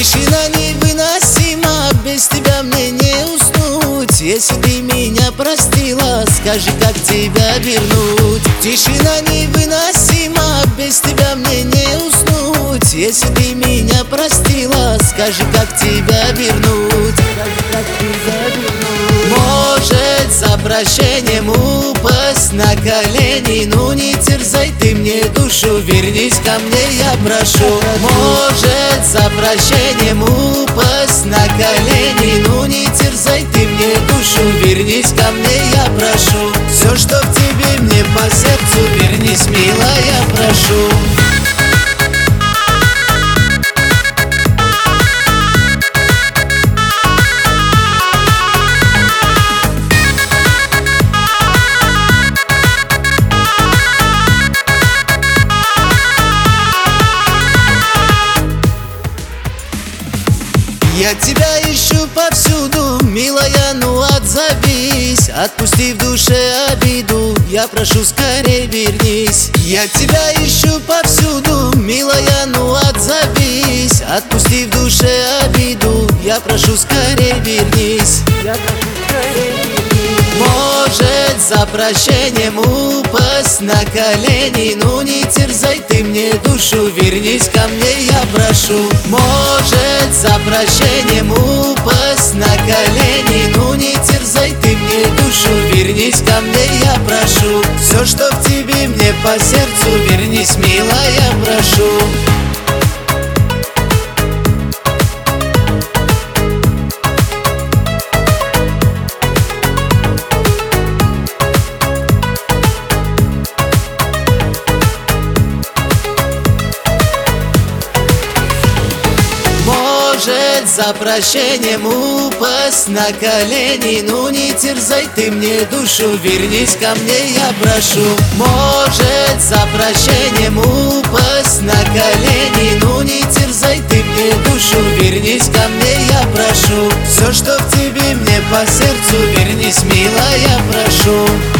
Тишина невыносима, без тебя мне не уснуть. Если ты меня простила, скажи, как тебя вернуть. Тишина невыносима, без тебя мне не уснуть. Если ты меня простила, скажи, как тебя вернуть. Может, за прощением упасть на колени, ну не терзай ты мне душу, вернись ко мне, я прошу. Может, за прощением упасть на колени, ну не терзай ты мне душу, вернись ко мне, я прошу. Все, что в тебе мне по сердцу, вернись, милая, прошу. Я тебя ищу повсюду, милая, ну отзовись. Отпусти в душе обиду, я прошу, скорей вернись. Я тебя ищу повсюду, милая, ну отзовись. Отпусти в душе обиду, я прошу, скорей вернись. Может, за прощением упасть на колени, ну не терзай ты мне душу, вернись ко мне, я прошу. Может, за прощением упасть на колени, ну не терзай ты мне душу, вернись ко мне, я прошу. Все, что в тебе мне по сердцу, вернись, милая, прошу. Может, за прощением упасть на колени, ну не терзай ты мне душу, вернись ко мне, я прошу. Может, за прощением упасть на колени, ну не терзай ты мне душу, вернись ко мне, я прошу. Все, что в тебе мне по сердцу, вернись, милая, прошу.